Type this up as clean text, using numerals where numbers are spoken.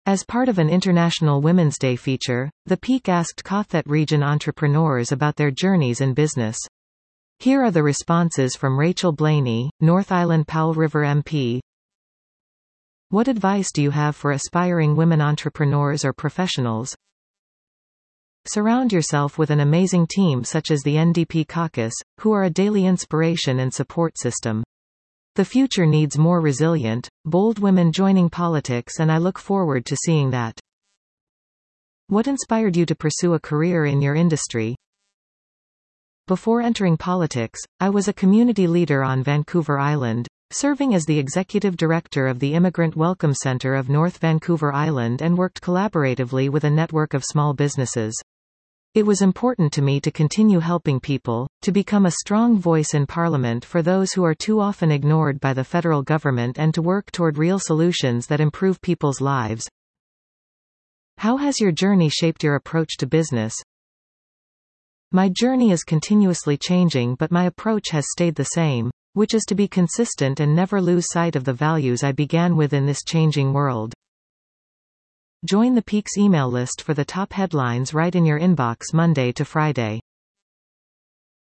As part of an International Women's Day feature, The Peak asked Cothet region entrepreneurs about their journeys in business. Here are the responses from Rachel Blaney, North Island Powell River MP. What advice do you have for aspiring women entrepreneurs or professionals? Surround yourself with an amazing team such as the NDP caucus, who are a daily inspiration and support system. The future needs more resilient, bold women joining politics, and I look forward to seeing that. What inspired you to pursue a career in your industry? Before entering politics, I was a community leader on Vancouver Island, serving as the executive director of the Immigrant Welcome Centre of North Vancouver Island, and worked collaboratively with a network of small businesses. It was important to me to continue helping people, to become a strong voice in Parliament for those who are too often ignored by the federal government, and to work toward real solutions that improve people's lives. How has your journey shaped your approach to business? My journey is continuously changing, but my approach has stayed the same, which is to be consistent and never lose sight of the values I began with in this changing world. Join the Peaks email list for the top headlines right in your inbox Monday to Friday.